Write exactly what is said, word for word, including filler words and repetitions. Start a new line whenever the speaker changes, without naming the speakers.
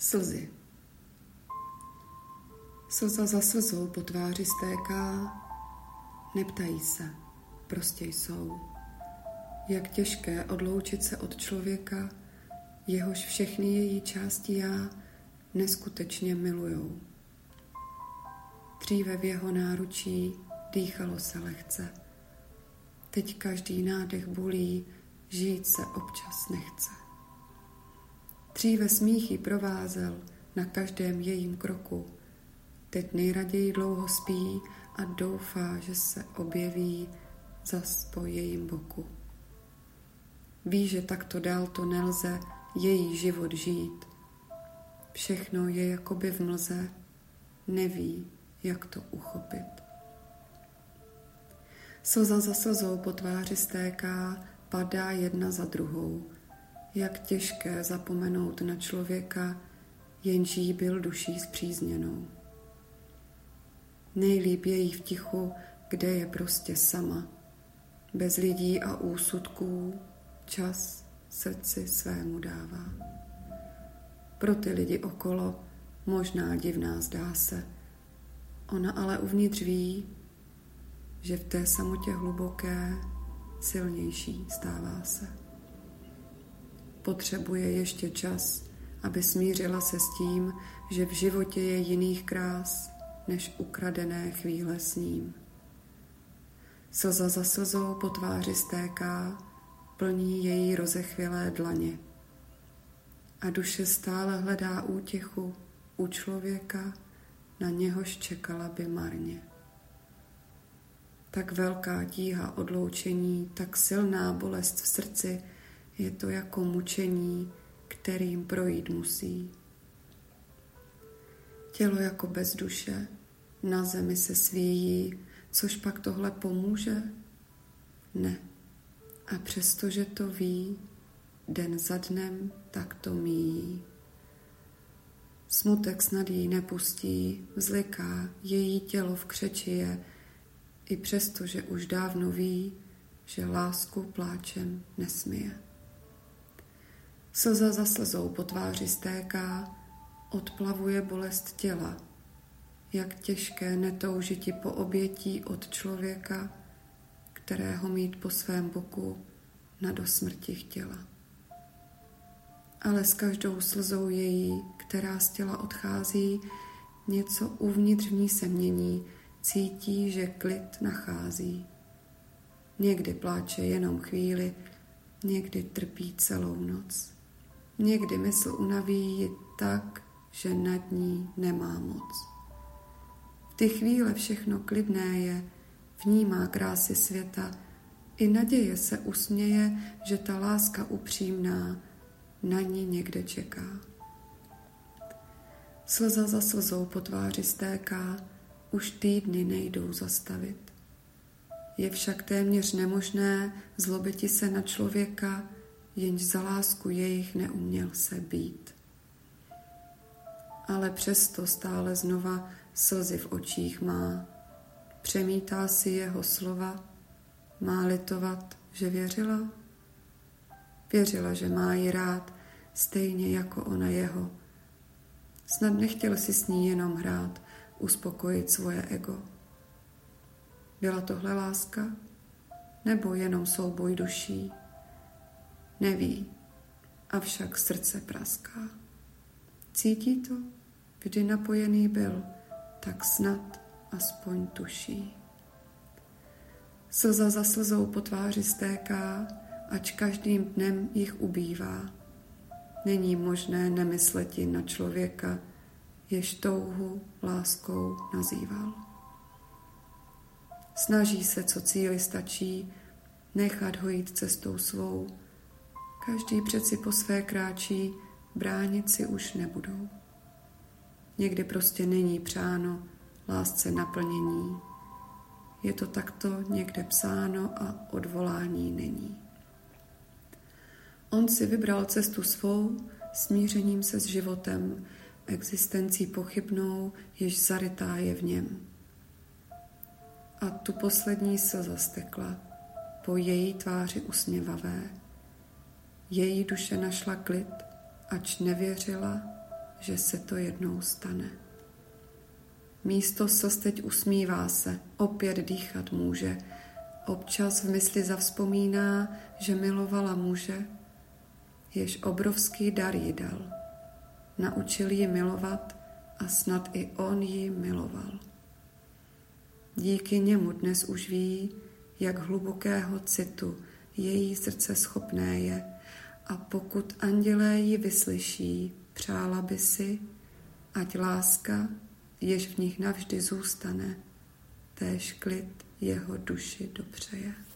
Slzy. Slza za slzou po tváři stéká, neptají se, prostě jsou. Jak těžké odloučit se od člověka, jehož všechny její části já neskutečně milujou. Dříve v jeho náručí dýchalo se lehce. Teď každý nádech bolí, žít se občas nechce. Dříve smích ji provázel na každém jejím kroku. Teď nejraději dlouho spí a doufá, že se objeví zas po jejím boku. Ví, že takto dál to nelze její život žít. Všechno je jakoby v mlze, neví, jak to uchopit. Slza za slzou po tváři stéká, padá jedna za druhou. Jak těžké zapomenout na člověka, jenž jí byl duší spřízněnou. Nejlíp je jí v tichu, kde je prostě sama. Bez lidí a úsudků čas srdci svému dává. Pro ty lidi okolo možná divná zdá se. Ona ale uvnitř ví, že v té samotě hluboké silnější stává se. Potřebuje ještě čas, aby smířila se s tím, že v životě je jiných krás, než ukradené chvíle s ním. Slza za slzou po tváři stéká, plní její rozechvělé dlaně. A duše stále hledá útěchu u člověka, na něhož čekala by marně. Tak velká tíha odloučení, tak silná bolest v srdci, je to jako mučení, kterým projít musí. Tělo jako bez duše, na zemi se svíjí, což pak tohle pomůže? Ne. A přestože to ví, den za dnem tak to míjí. Smutek snad jí nepustí, vzliká, její tělo v křeči je, i přesto, že už dávno ví, že lásku pláčem nesměje. Slza za slzou po tváři stéká, odplavuje bolest těla. Jak těžké netoužiti po obětí od člověka, kterého mít po svém boku na dosmrti chtěla. Ale s každou slzou její, která z těla odchází, něco uvnitř v ní se mění, cítí, že klid nachází. Někdy pláče jenom chvíli, někdy trpí celou noc. Někdy mysl unaví ji tak, že nad ní nemá moc. V ty chvíle všechno klidné je, vnímá krásy světa, i naděje se usměje, že ta láska upřímná na ní někde čeká. Slza za slzou po tváři stéká, už týdny nejdou zastavit. Je však téměř nemožné zlobiti se na člověka, jenž za lásku jejich neuměl se být. Ale přesto stále znova slzy v očích má. Přemítá si jeho slova, má litovat, že věřila? Věřila, že má ji rád, stejně jako ona jeho. Snad nechtěl si s ní jenom hrát, uspokojit svoje ego. Byla tohle láska? Nebo jenom souboj duší? Neví, avšak srdce praská. Cítí to, kdy napojený byl, tak snad aspoň tuší. Slza za slzou po tváři stéká, ač každým dnem jich ubývá. Není možné nemysleti na člověka, jež touhu láskou nazýval. Snaží se, co cíli stačí, nechat ho jít cestou svou. Každý přeci po své kráčí, bránit si už nebudou. Někdy prostě není přáno lásce naplnění. Je to takto někde psáno a odvolání není. On si vybral cestu svou, smířením se s životem, existencí pochybnou, jež zarytá je v něm. A tu poslední slza stekla po její tváři usměvavé. Její duše našla klid, ač nevěřila, že se to jednou stane. Místo slz teď usmívá se, opět dýchat může. Občas v mysli zavzpomíná, že milovala muže, jež obrovský dar jí dal. Naučil ji milovat a snad i on ji miloval. Díky němu dnes už ví, jak hlubokého citu její srdce schopné je, a pokud andělé ji vyslyší, přála by si, ať láska, jež v nich navždy zůstane, též klid jeho duši dopřeje.